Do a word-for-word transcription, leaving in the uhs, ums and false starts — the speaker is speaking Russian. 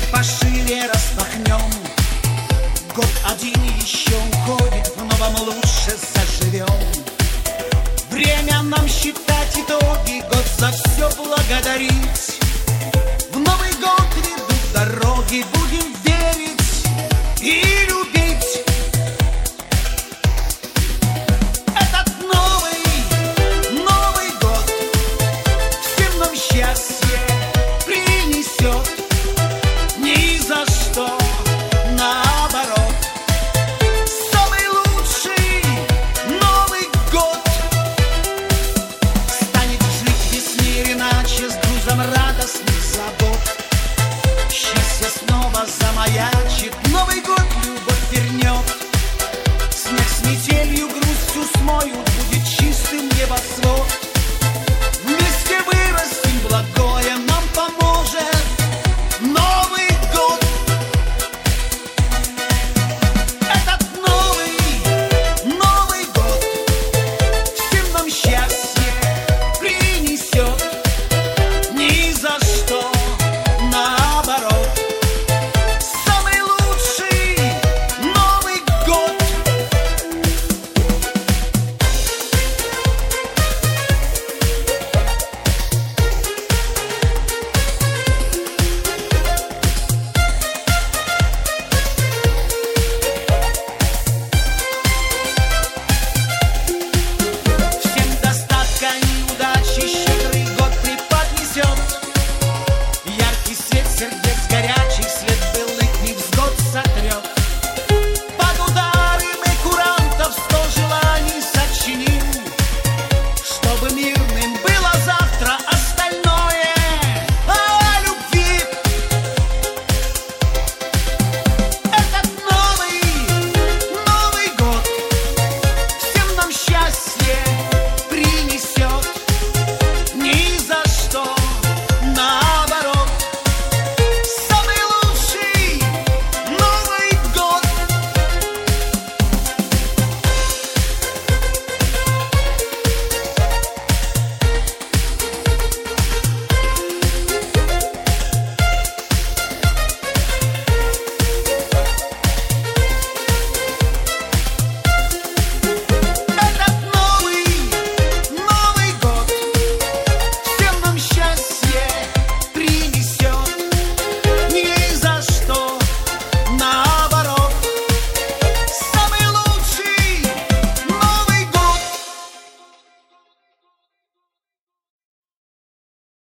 пошире распахнем. Год один еще уходит, в новом лучше заживем. Время нам считать итоги, год за все благодарить. В Новый год ведут дороги, будем верить и любить. Этот новый, Новый год всем нам счастье принесет. Ни за что, наоборот. Самый лучший Новый год станет жить весь мир иначе, с грузом радостных забот.